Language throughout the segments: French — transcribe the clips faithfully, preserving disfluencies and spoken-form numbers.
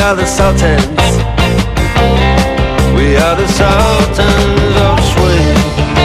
are the Sultans. We are the Sultans of Swing.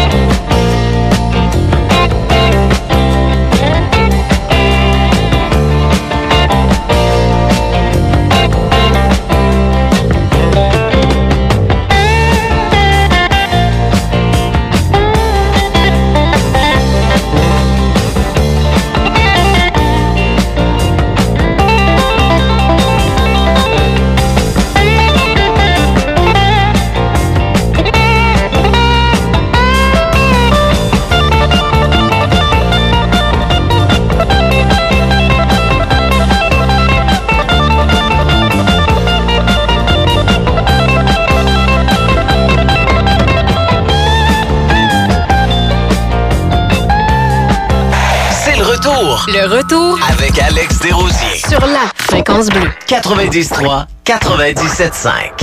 Le retour avec Alex Desrosiers sur la Fréquence Bleue. quatre-vingt-dix trois quatre-vingt-dix-sept cinq.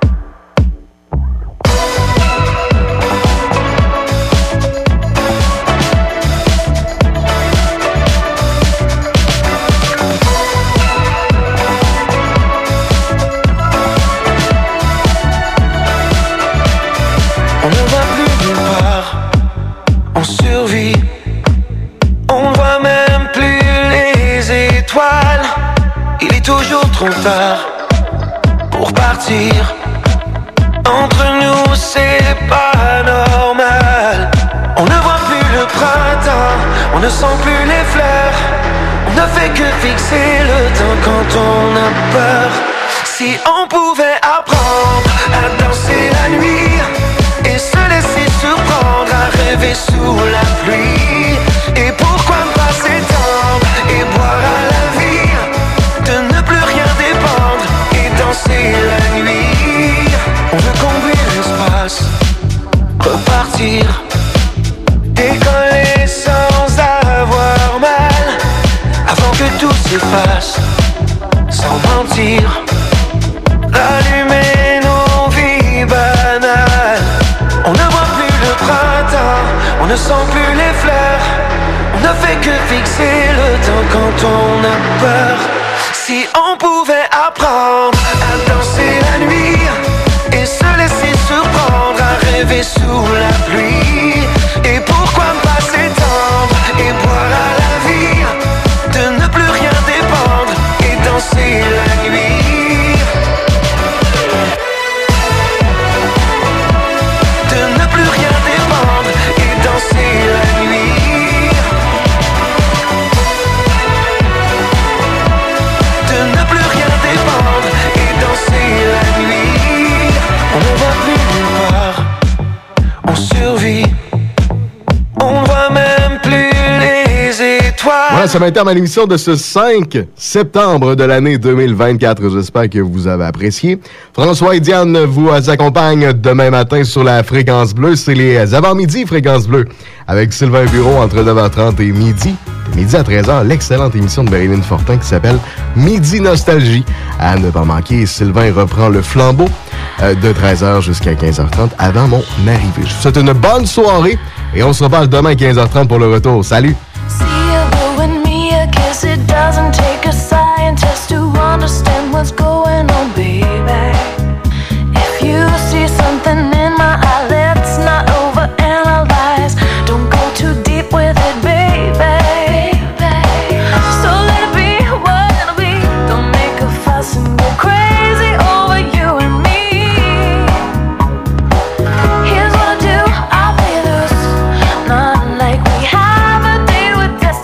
On ne va plus nulle part, on survit. On voit même plus les étoiles. Il est toujours trop tard pour partir. Entre nous c'est pas normal. On ne voit plus le printemps, on ne sent plus les fleurs. On ne fait que fixer le temps quand on a peur. Si on pouvait apprendre à danser la nuit et se laisser surprendre à rêver sous la pluie. Et pourquoi ne pas s'étendre et boire à la vie, de ne plus rien dépendre et danser la nuit. On veut combler l'espace, repartir, décoller sans avoir mal, avant que tout s'efface, sans mentir, rallumer nos vies banales. On ne voit plus le printemps, on ne sent plus les fleurs. On ne fait que fixer le temps quand on a peur. Si on pouvait apprendre à danser la nuit et se laisser surprendre à rêver sous la pluie. Et pourquoi ne pas s'étendre et boire à la vie, de ne plus rien dépendre et danser la nuit. De ne plus rien dépendre et danser la nuit. On ne voit plus nulle part, on survit. On voit même plus les étoiles. Voilà, ça va être à l'émission de ce cinq septembre de l'année deux mille vingt-quatre. J'espère que vous avez apprécié. François et Diane vous accompagnent demain matin sur la Fréquence Bleue. C'est les avant-midi Fréquence Bleue avec Sylvain Bureau entre neuf heures trente et midi. Midi à treize heures, l'excellente émission de Marilyn Fortin qui s'appelle Midi Nostalgie. À ne pas manquer, Sylvain reprend le flambeau euh, de treize heures jusqu'à quinze heures trente avant mon arrivée. Je vous souhaite une bonne soirée et on se reparle demain à quinze heures trente pour le retour. Salut! Here's what I do, I'll play loose, not like we have a deal with destiny.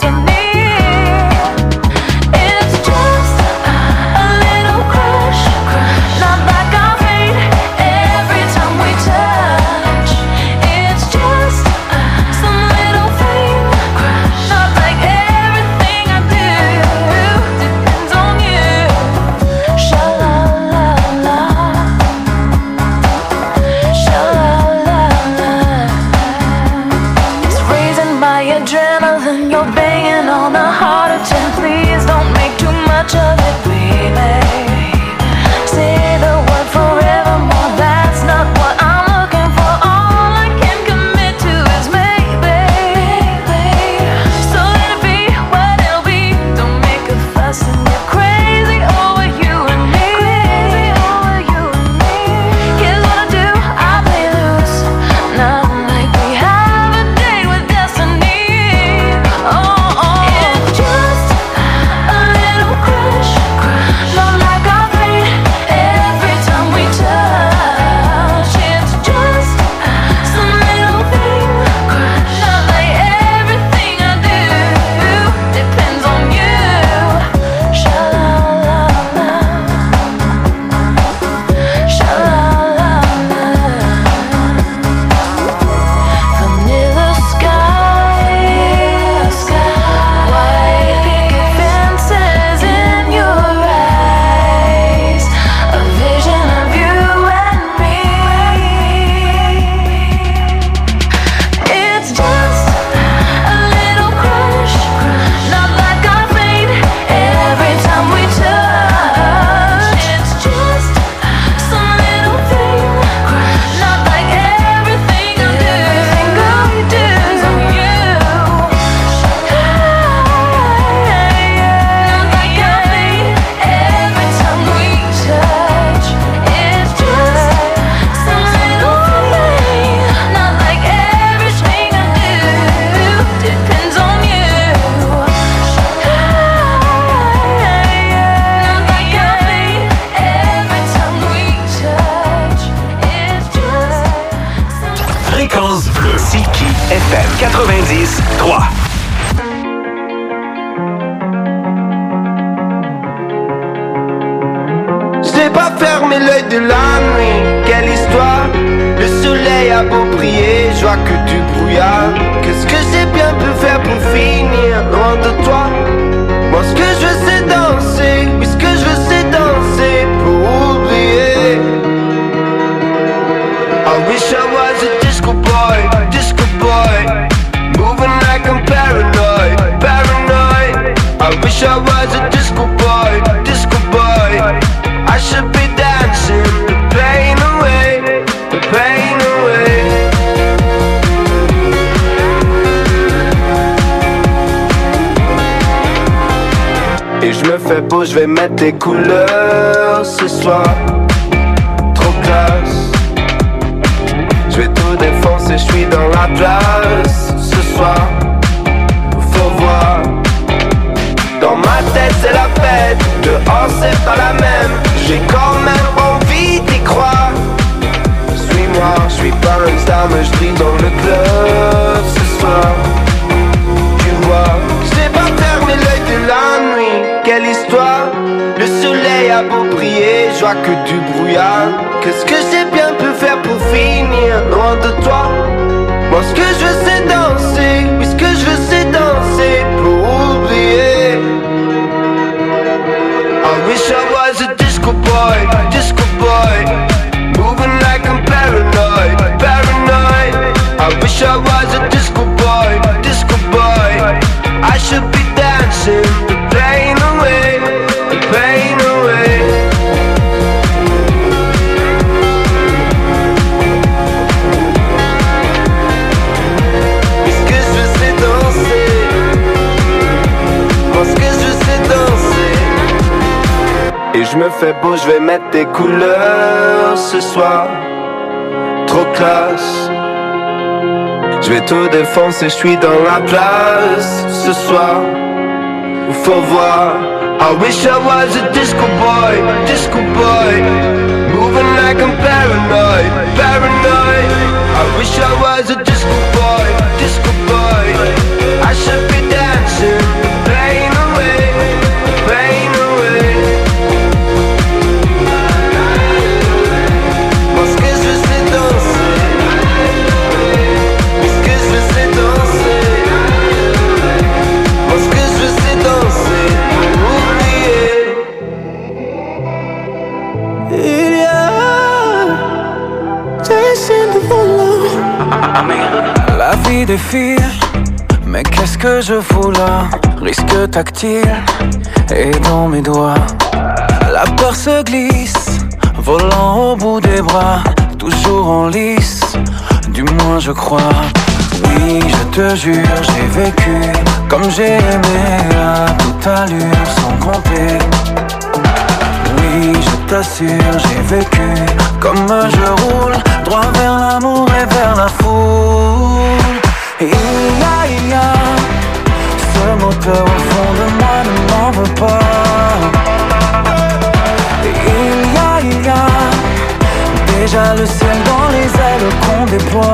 fermer l'œil de la nuit. Quelle histoire, le soleil a beau briller, je vois que du brouillard. Qu'est-ce que j'ai bien pu faire pour finir loin de toi? Moi ce que je veux c'est danser, oui ce que je veux c'est danser pour oublier. I wish I was a disco boy, disco boy, moving like I'm paranoid, paranoid. I wish I was a disco boy, disco boy. I should be dancing, the pain away, the pain away. Et je me fais beau, je vais mettre des couleurs ce soir. Trop classe. Je vais tout défoncer, je suis dans la place ce soir. Faut voir. Dans ma tête c'est la fête, dehors c'est pas la même. J'ai quand même envie d'y croire. Suis-moi, je suis pas un star mais je brille dans le club ce soir. Tu vois, j'ai pas fermé l'œil de la nuit. Quelle histoire, le soleil a beau briller, je vois que du brouillard. Qu'est-ce que j'ai bien pu faire pour finir loin de toi? Moi ce que je veux c'est danser, oui ce que je veux c'est danser pour oublier. I wish I was a disco boy, disco boy, moving like I'm paranoid, paranoid. I wish I was a disco boy, disco boy. I should be dancing, the pain away, the pain away. Mais ce que je veux c'est danser, moi ce que je veux c'est danser. Et je me fais beau, je vais mettre des couleurs ce soir. Trop classe. Je vais tout défoncer, je suis dans la place ce soir. Faut voir. I wish I was a disco boy, disco boy, moving like I'm paranoid, paranoid. I wish I was a disco boy, disco boy. I should be dancing, the pain away, the pain away. Moi ce que je veux c'est danser, mais ce que je veux c'est danser. Moi ce que je veux c'est danser, oublier. Il y a Jason Derulo. La vie défile, mais qu'est-ce que je fous là? Risque tactile et dans mes doigts. La peur se glisse, volant au bout des bras, toujours en lice, du moins je crois. Oui, je te jure, j'ai vécu comme j'ai aimé à toute allure, sans compter. Oui, je t'assure, j'ai vécu comme je roule, droit vers l'amour et vers la foule. Et il y a, il y a ce moteur au fond de moi, ne m'en veux pas. Et il y a, il y a déjà le ciel dans les ailes qu'on déploie.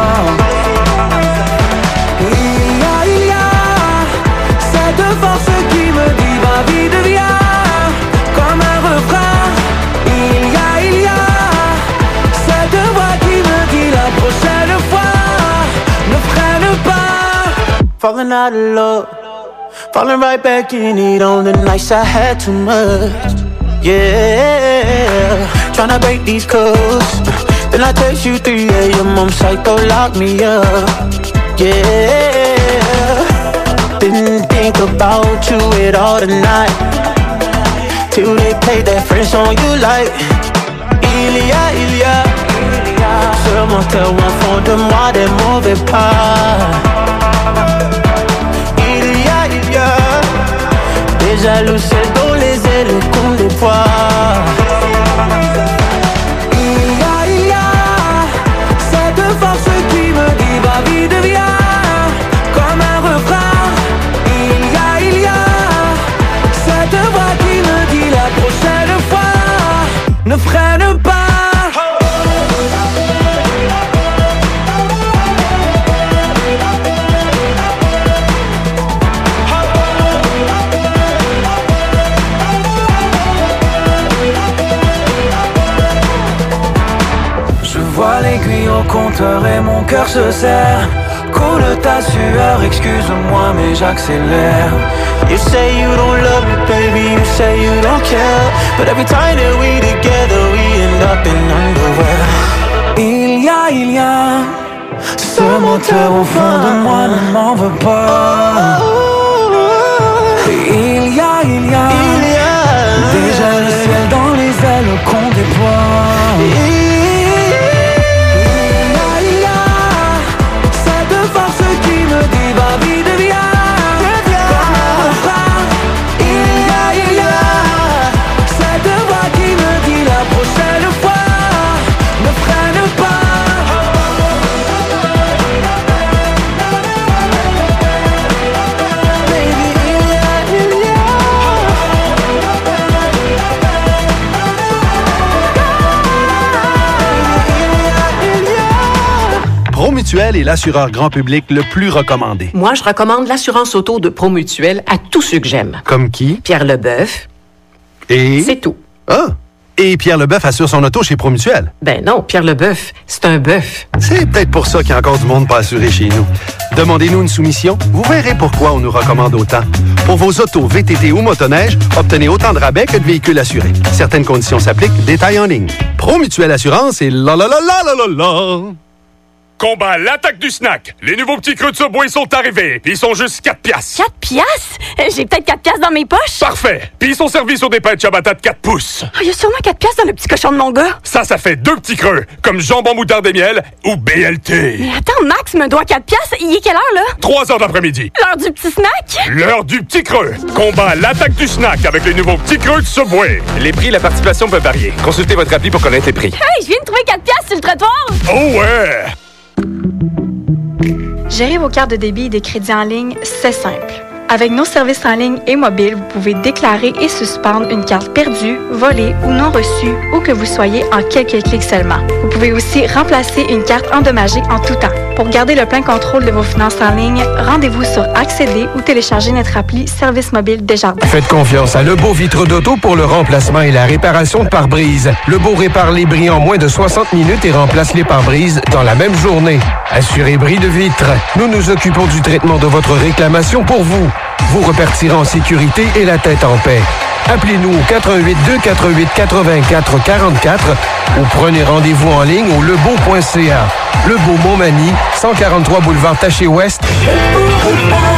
Et il y a, il y a cette force qui me dit ma vie devient comme un refrain. Il y a, il y a cette voix qui me dit la prochaine fois ne freine pas. Falling out of love, falling right back in it on the nights I had too much. Yeah, tryna break these codes. Then I text you three a.m. I'm psycho, lock me up. Yeah, didn't think about you at all tonight, till they played that French song you like. Il y a, il y a ce moteur au fond de moi, des mauvais pas. Il y a, il y a déjà le ciel dans les ailes qu'on déploie. Il y a, il y a cette force qui me dit ma vie devient comme un refrain. Il y a, il y a cette voix qui me dit la prochaine fois ne freine pas. au compteur et mon cœur se serre. Coule ta sueur, excuse-moi mais j'accélère. You say you don't love me, baby, you say you don't care. But every time that we together, we end up in underwear. Il y a, il y a ce moteur au fond de moi, ne m'en veux pas. Il y a, il y a, Il y a déjà le ciel dans les ailes qu'on déploie. Il y a, il y a cette force qui me dit va vite, viens. Comme un pas. Il y a, il y a cette voix qui me dit la prochaine fois ne freine pas. Promutuel est l'assureur grand public le plus recommandé. Moi, je recommande l'assurance auto de Promutuel à tous ceux que j'aime. Comme qui? Pierre Leboeuf. Et? C'est tout. Ah! Et Pierre Leboeuf assure son auto chez Promutuel. Ben non, Pierre Leboeuf, c'est un bœuf. C'est peut-être pour ça qu'il y a encore du monde pas assuré chez nous. Demandez-nous une soumission, vous verrez pourquoi on nous recommande autant. Pour vos autos V T T ou motoneige, obtenez autant de rabais que de véhicules assurés. Certaines conditions s'appliquent, détails en ligne. Promutuel Assurance et la la la la la la la. Combat l'attaque du snack. Les nouveaux petits creux de Subway sont arrivés. Ils sont juste quatre piastres. quatre piastres? J'ai peut-être quatre piastres dans mes poches. Parfait. Puis ils sont servis sur des pains de ciabatta de quatre pouces. Il oh, y a sûrement quatre piastres dans le petit cochon de mon gars. Ça, ça fait deux petits creux, comme jambon moutarde et miel ou B L T. Mais attends, Max me doit quatre piastres. Il est quelle heure, là? trois heures d'après-midi. L'heure du petit snack? L'heure du petit creux. Combat l'attaque du snack avec les nouveaux petits creux de Subway. Les prix et la participation peuvent varier. Consultez votre appli pour connaître les prix. Hey, je viens de trouver quatre piastres sur le trottoir. Oh ouais! Gérer vos cartes de débit et de crédit en ligne, c'est simple. Avec nos services en ligne et mobiles, vous pouvez déclarer et suspendre une carte perdue, volée ou non reçue, où que vous soyez en quelques clics seulement. Vous pouvez aussi remplacer une carte endommagée en tout temps. Pour garder le plein contrôle de vos finances en ligne, rendez-vous sur Accéder ou téléchargez notre appli Service mobile Desjardins. Faites confiance à Lebeau Vitre d'Auto pour le remplacement et la réparation de pare-brise. Lebeau répare les bris en moins de soixante minutes et remplace les pare-brises dans la même journée. Assurez bris de vitre. Nous nous occupons du traitement de votre réclamation pour vous. Vous repartirez en sécurité et la tête en paix. Appelez-nous au quatre un huit deux quatre huit quatre-vingt-quatre quarante-quatre ou prenez rendez-vous en ligne au lebeau point c a. Lebeau Montmagny, cent quarante-trois boulevard Taché-Ouest.